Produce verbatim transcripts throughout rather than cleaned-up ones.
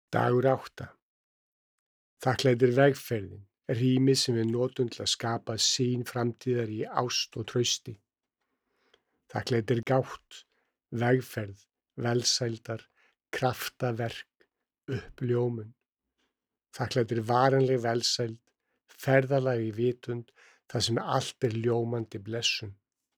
Dagur átta. Þakklæti er vegferðin, rýmið sem við notum til að skapa sýn framtíðar í ást og trausti. Þakklæti er gátt, vegferð, velsældar, kraftaverk, uppljómun. Þakklæti er varanleg velsæld, ferðalag í vitund, þar sem allt er ljómandi blessun.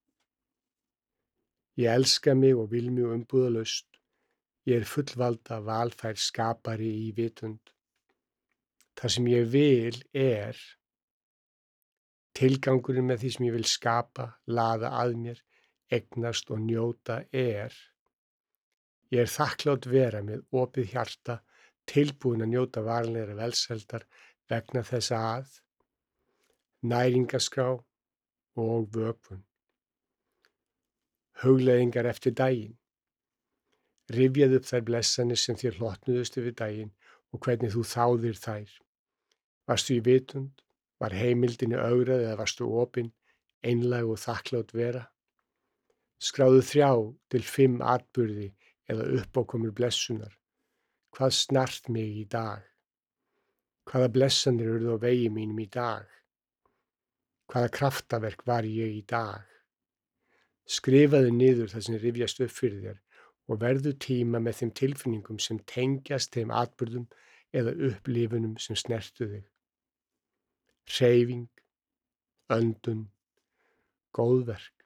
Ég elska mig og vil mig umbúðalaust. Ég er fullvalda valfær skapari í vitund. Það sem ég vil er tilgangurinn með því sem ég vil skapa, laða að mér, eignast og njóta er. Ég er þakklát vera með opið hjarta, tilbúin að njóta varanlegrar velsældar vegna þess að næringaskrá og vökvun. Hugleiðingar eftir daginn. Rifjaðu upp þær blessanir sem þér hlotnuðust yfir daginn og hvernig þú þáðir þær. Varstu í vitund? Var heimildinni ögrað eða varstu opin, einlæg og þakklát vera? Skráðu þrjá til fimm atburði eða uppákomur blessunar. Hvað snart mig í dag? Hvaða blessanir urðu á vegi mínum í dag? Hvaða kraftaverk var ég í dag? Skrifaðu niður það sem rifjast upp fyrir þér og verðu tíma með þeim tilfinningum sem tengjast þeim atburðum eða upplifunum sem snertu þig. Hreyfing, öndun, góðverk,